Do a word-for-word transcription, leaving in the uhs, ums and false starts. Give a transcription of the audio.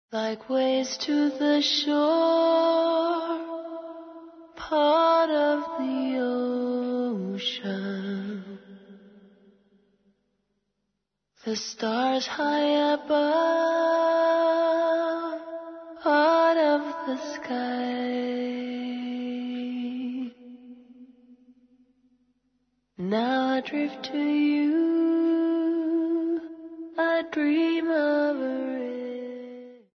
Like waves to the shore, part of the ocean. The stars high above, part of the sky. Now I drift to you, I dream of a